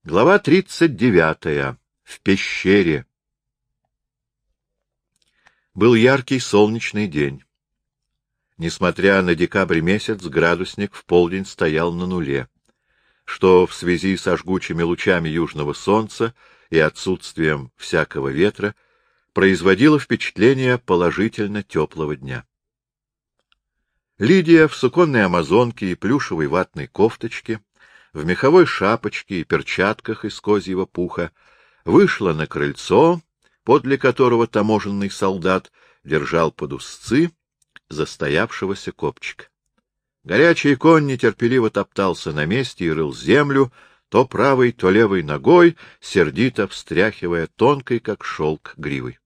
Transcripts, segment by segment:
Глава 39. В пещере. Был яркий солнечный день. Несмотря на декабрь месяц, градусник в полдень стоял на нуле, что в связи со жгучими лучами южного солнца и отсутствием всякого ветра производило впечатление положительно теплого дня. Лидия в суконной амазонке и плюшевой ватной кофточке, в меховой шапочке и перчатках из козьего пуха, вышла на крыльцо, подле которого таможенный солдат держал под узцы застоявшегося копчика. Горячий конь нетерпеливо топтался на месте и рыл землю, то правой, то левой ногой, сердито встряхивая тонкой, как шелк, гривой.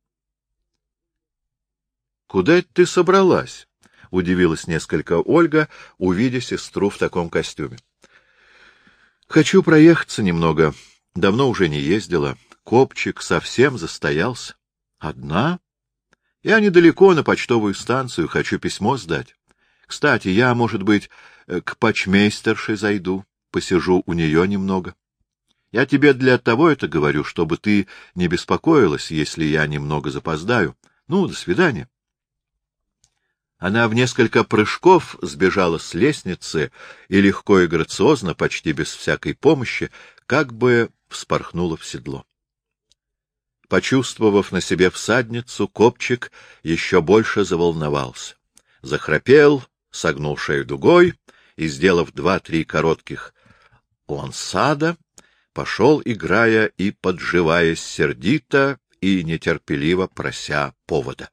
— Куда это ты собралась? — удивилась несколько Ольга, увидя сестру в таком костюме. — Хочу проехаться немного. Давно уже не ездила. Копчик совсем застоялся. — Одна? Я недалеко, на почтовую станцию, хочу письмо сдать. Кстати, я, может быть, к почмейстерше зайду, посижу у нее немного. Я тебе для того это говорю, чтобы ты не беспокоилась, если я немного запоздаю. Ну, до свидания. Она в несколько прыжков сбежала с лестницы и легко и грациозно, почти без всякой помощи, как бы вспорхнула в седло. Почувствовав на себе всадницу, копчик еще больше заволновался. Захрапел, согнул шею дугой и, сделав 2-3 коротких лансада, пошел, играя и подживаясь сердито и нетерпеливо прося повода.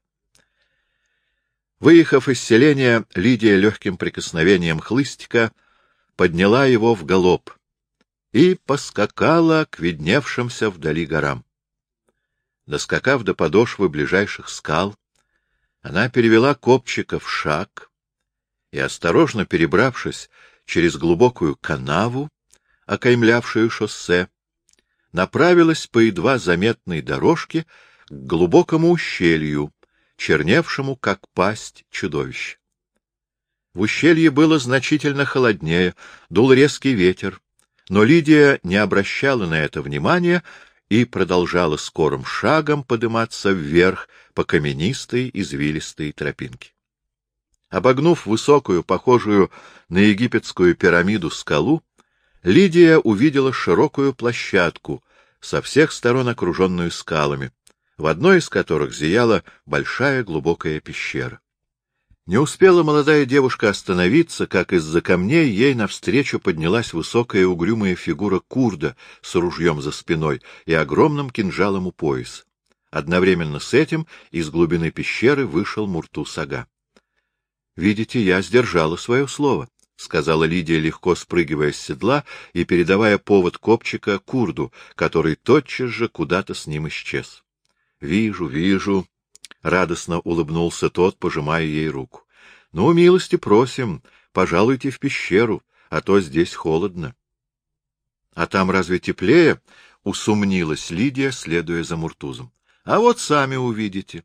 Выехав из селения, Лидия легким прикосновением хлыстика подняла его в галоп и поскакала к видневшимся вдали горам. Доскакав до подошвы ближайших скал, она перевела копчика в шаг и, осторожно перебравшись через глубокую канаву, окаймлявшую шоссе, направилась по едва заметной дорожке к глубокому ущелью, черневшему, как пасть чудовища. В ущелье было значительно холоднее, дул резкий ветер, но Лидия не обращала на это внимания и продолжала скорым шагом подниматься вверх по каменистой извилистой тропинке. Обогнув высокую, похожую на египетскую пирамиду скалу, Лидия увидела широкую площадку, со всех сторон окруженную скалами, в одной из которых зияла большая глубокая пещера. Не успела молодая девушка остановиться, как из-за камней ей навстречу поднялась высокая угрюмая фигура курда с ружьем за спиной и огромным кинжалом у пояса. Одновременно с этим из глубины пещеры вышел Муртуз-ага. — Видите, я сдержала свое слово, — сказала Лидия, легко спрыгивая с седла и передавая повод копчика курду, который тотчас же куда-то с ним исчез. — Вижу, вижу, — радостно улыбнулся тот, пожимая ей руку. — Ну, милости просим, пожалуйте в пещеру, а то здесь холодно. — А там разве теплее? — усомнилась Лидия, следуя за Муртузом. — А вот сами увидите.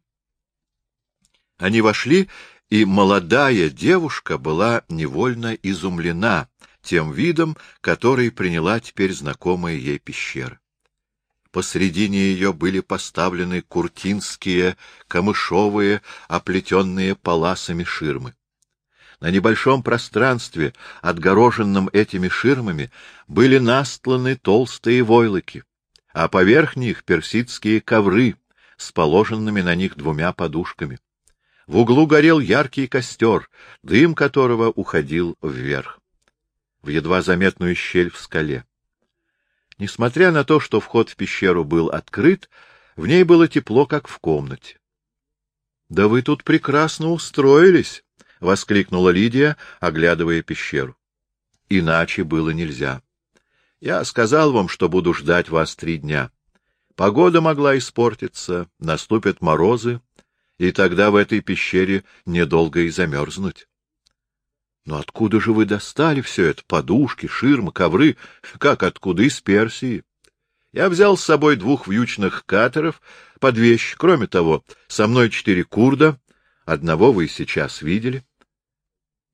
Они вошли, и молодая девушка была невольно изумлена тем видом, который приняла теперь знакомая ей пещера. Посредине ее были поставлены куртинские, камышовые, оплетенные паласами ширмы. На небольшом пространстве, отгороженном этими ширмами, были настланы толстые войлоки, а поверх них персидские ковры с положенными на них 2 подушками. В углу горел яркий костер, дым которого уходил вверх, в едва заметную щель в скале. Несмотря на то, что вход в пещеру был открыт, в ней было тепло, как в комнате. — Да вы тут прекрасно устроились! — воскликнула Лидия, оглядывая пещеру. — Иначе было нельзя. Я сказал вам, что буду ждать вас 3 дня. Погода могла испортиться, наступят морозы, и тогда в этой пещере недолго и замерзнуть. Но откуда же вы достали все это? Подушки, ширмы, ковры? Как откуда? Из Персии. Я взял с собой 2 вьючных катеров под вещь. Кроме того, со мной 4 курда. Одного вы сейчас видели.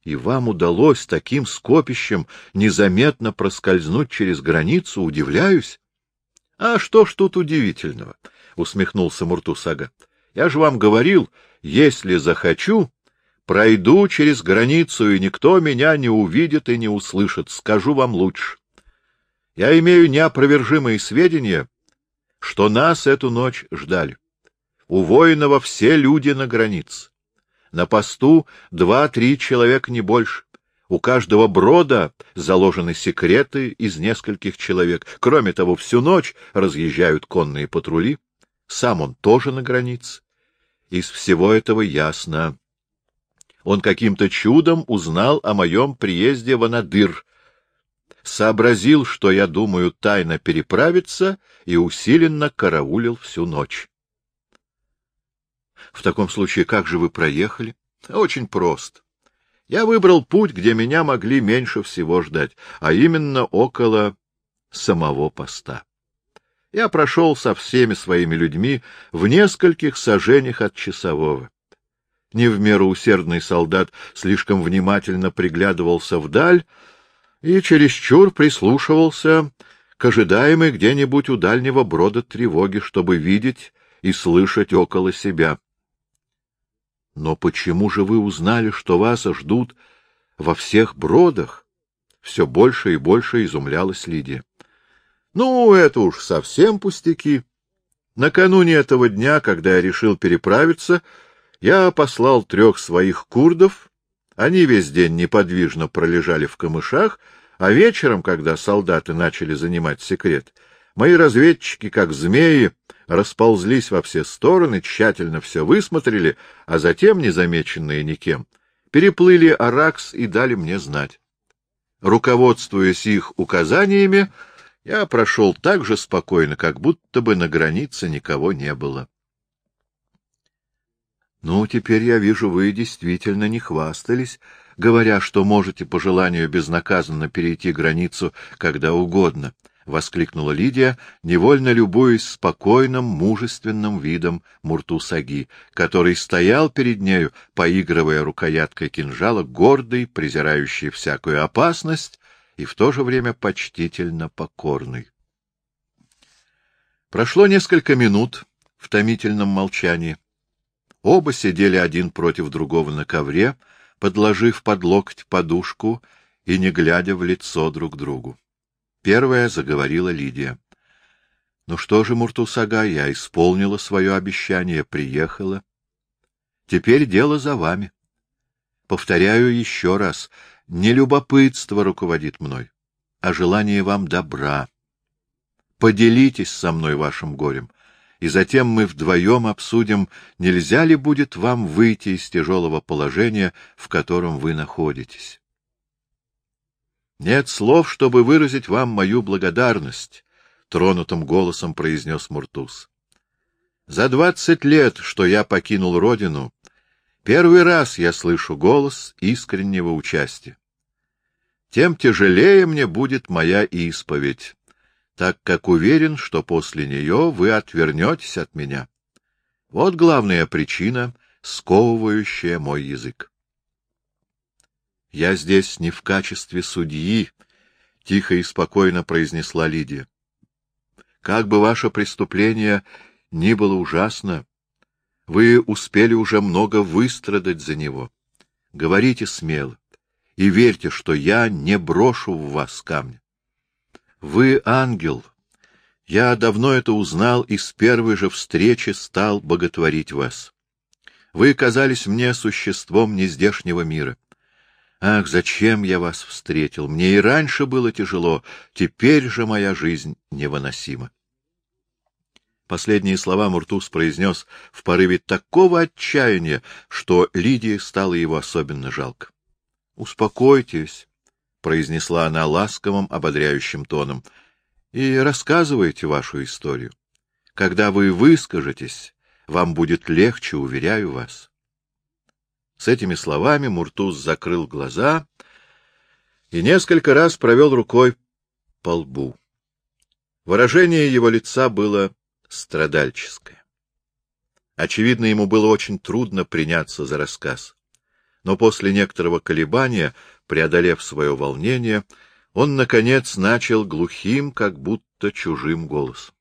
и вам удалось таким скопищем незаметно проскользнуть через границу, удивляюсь. — А что ж тут удивительного? — усмехнулся Муртус-ага. — Я же вам говорил, если захочу, пройду через границу, и никто меня не увидит и не услышит. Скажу вам лучше. Я имею неопровержимые сведения, что нас эту ночь ждали. У воинова все люди на границе. На посту 2-3 человека, не больше. У каждого брода заложены секреты из нескольких человек. Кроме того, всю ночь разъезжают конные патрули. Сам он тоже на границе. Из всего этого ясно. Он каким-то чудом узнал о моем приезде в Анадыр, сообразил, что я думаю тайно переправиться, и усиленно караулил всю ночь. — В таком случае, как же вы проехали? — Очень просто. Я выбрал путь, где меня могли меньше всего ждать, а именно около самого поста. Я прошел со всеми своими людьми в нескольких саженях от часового. Не в меру усердный солдат слишком внимательно приглядывался вдаль и чересчур прислушивался к ожидаемой где-нибудь у дальнего брода тревоги, чтобы видеть и слышать около себя. — Но почему же вы узнали, что вас ждут во всех бродах? Все больше и больше изумлялась Лидия. — Ну, это уж совсем пустяки. Накануне этого дня, когда я решил переправиться, я послал 3 своих курдов. Они весь день неподвижно пролежали в камышах, а вечером, когда солдаты начали занимать секрет, мои разведчики, как змеи, расползлись во все стороны, тщательно все высмотрели, а затем, незамеченные никем, переплыли Аракс и дали мне знать. Руководствуясь их указаниями, я прошел так же спокойно, как будто бы на границе никого не было. — Ну, теперь я вижу, вы действительно не хвастались, говоря, что можете по желанию безнаказанно перейти границу когда угодно, — воскликнула Лидия, невольно любуясь спокойным, мужественным видом Муртус-аги, который стоял перед нею, поигрывая рукояткой кинжала, гордый, презирающий всякую опасность и в то же время почтительно покорный. Прошло несколько минут в томительном молчании. Оба сидели один против другого на ковре, подложив под локоть подушку и не глядя в лицо друг другу. Первая заговорила Лидия. — Ну что же, Муртус-ага, я исполнила свое обещание, приехала. Теперь дело за вами. Повторяю еще раз, не любопытство руководит мной, а желание вам добра. Поделитесь со мной вашим горем, и затем мы вдвоем обсудим, нельзя ли будет вам выйти из тяжелого положения, в котором вы находитесь. Нет слов, чтобы выразить вам мою благодарность, — тронутым голосом произнес Муртус. За 20 лет, что я покинул родину, первый раз я слышу голос искреннего участия. Тем тяжелее мне будет моя исповедь, так как уверен, что после нее вы отвернетесь от меня. Вот главная причина, сковывающая мой язык. — Я здесь не в качестве судьи, — тихо и спокойно произнесла Лидия. — Как бы ваше преступление ни было ужасно, вы успели уже много выстрадать за него. Говорите смело и верьте, что я не брошу в вас камня. Вы ангел. Я давно это узнал и с первой же встречи стал боготворить вас. Вы казались мне существом нездешнего мира. Ах, зачем я вас встретил? Мне и раньше было тяжело, теперь же моя жизнь невыносима. Последние слова Муртус произнес в порыве такого отчаяния, что Лидии стало его особенно жалко. — Успокойтесь, — произнесла она ласковым, ободряющим тоном, — и рассказывайте вашу историю. Когда вы выскажетесь, вам будет легче, уверяю вас. С этими словами Муртус закрыл глаза и несколько раз провел рукой по лбу. Выражение его лица было страдальческое. Очевидно, ему было очень трудно приняться за рассказ. но после некоторого колебания, преодолев свое волнение, он, наконец, начал глухим, как будто чужим голосом.